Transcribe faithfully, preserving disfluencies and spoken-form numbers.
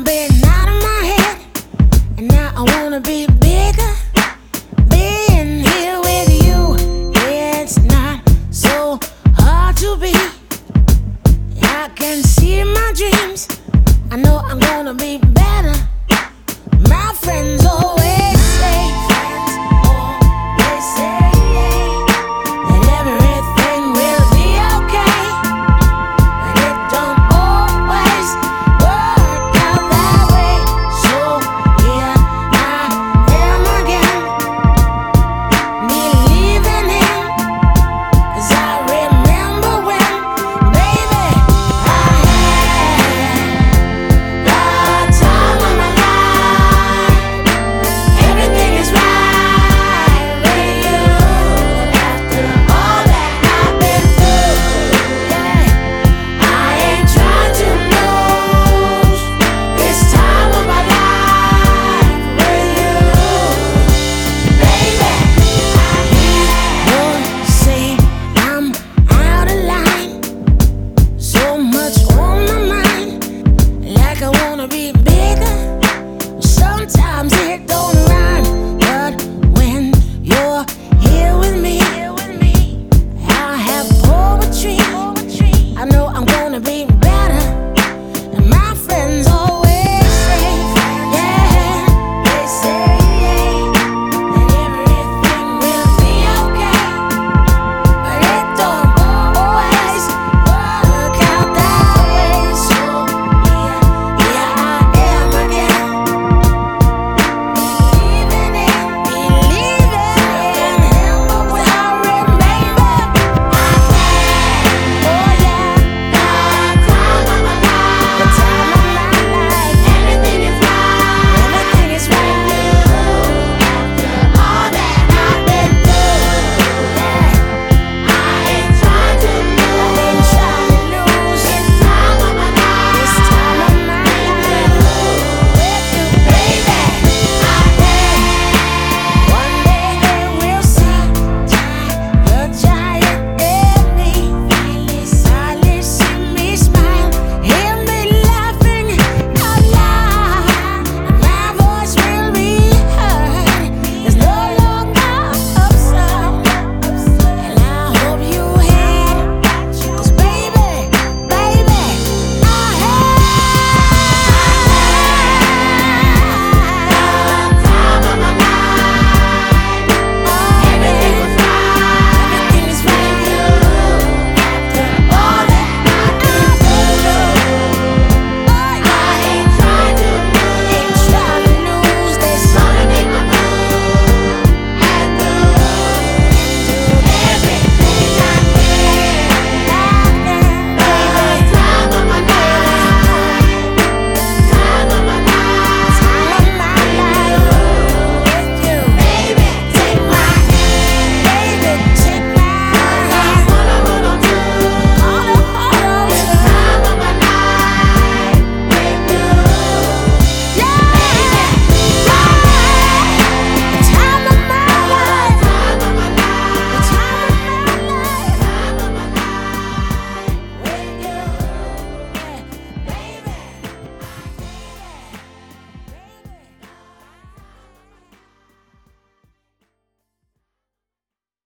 been out of my head, and now I wanna be bigger. Being here with you, yeah, it's not so hard to be. I can see my dreams, I know I'm gonna be better. My friends always say, friends always say that everything will be okay, but it don't always work out that way. So here I am again, believing in, 'cause I remember when, baby, I had the time of my life. Everything is right with you after all that I've been through. Yeah, I ain't trying to lose this time of my life with you, baby. Lord, say I'm out of line, so much on my mind, like I wanna be bigger. Sometimes it